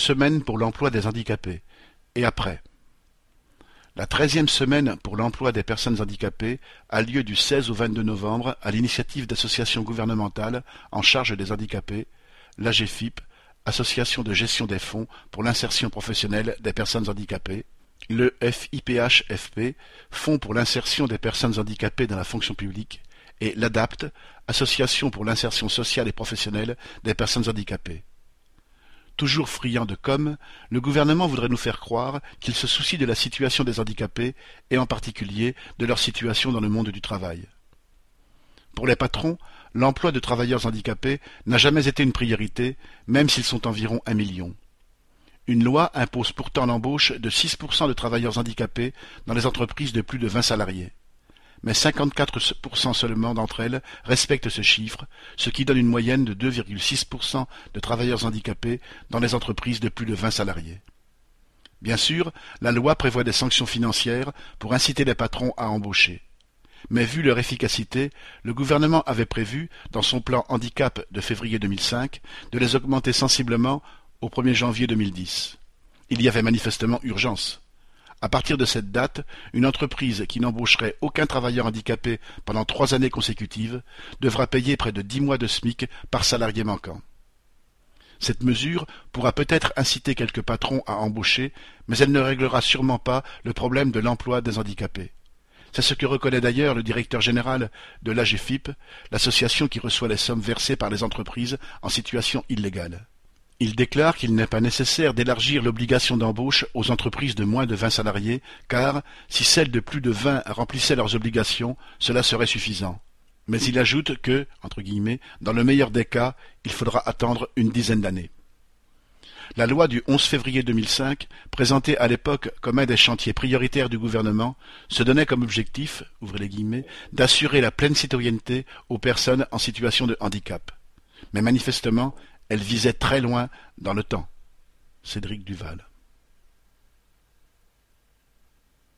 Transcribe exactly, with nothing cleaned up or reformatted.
Semaine pour l'emploi des handicapés. Et après. La treizième semaine pour l'emploi des personnes handicapées a lieu du seize au vingt-deux novembre à l'initiative d'associations gouvernementales en charge des handicapés, l'A G F I P, Association de gestion des fonds pour l'insertion professionnelle des personnes handicapées, le F I P H F P, Fonds pour l'insertion des personnes handicapées dans la fonction publique, et l'ADAPT, Association pour l'insertion sociale et professionnelle des personnes handicapées. Toujours friand de com, le gouvernement voudrait nous faire croire qu'il se soucie de la situation des handicapés et en particulier de leur situation dans le monde du travail. Pour les patrons, l'emploi de travailleurs handicapés n'a jamais été une priorité, même s'ils sont environ un million. Une loi impose pourtant l'embauche de six pour cent de travailleurs handicapés dans les entreprises de plus de vingt salariés. Mais cinquante-quatre pour cent seulement d'entre elles respectent ce chiffre, ce qui donne une moyenne de deux virgule six pour cent de travailleurs handicapés dans les entreprises de plus de vingt salariés. Bien sûr, la loi prévoit des sanctions financières pour inciter les patrons à embaucher. Mais vu leur efficacité, le gouvernement avait prévu, dans son plan handicap de février deux mille cinq, de les augmenter sensiblement au premier janvier deux mille dix. Il y avait manifestement urgence. À partir de cette date, une entreprise qui n'embaucherait aucun travailleur handicapé pendant trois années consécutives devra payer près de dix mois de SMIC par salarié manquant. Cette mesure pourra peut-être inciter quelques patrons à embaucher, mais elle ne réglera sûrement pas le problème de l'emploi des handicapés. C'est ce que reconnaît d'ailleurs le directeur général de l'A G F I P, l'association qui reçoit les sommes versées par les entreprises en situation illégale. Il déclare qu'il n'est pas nécessaire d'élargir l'obligation d'embauche aux entreprises de moins de vingt salariés, car, si celles de plus de vingt remplissaient leurs obligations, cela serait suffisant. Mais il ajoute que, entre guillemets, dans le meilleur des cas, il faudra attendre une dizaine d'années. La loi du onze février deux mille cinq, présentée à l'époque comme un des chantiers prioritaires du gouvernement, se donnait comme objectif, ouvrez les guillemets, d'assurer la pleine citoyenneté aux personnes en situation de handicap. Mais manifestement, elle visait très loin dans le temps. Cédric Duval.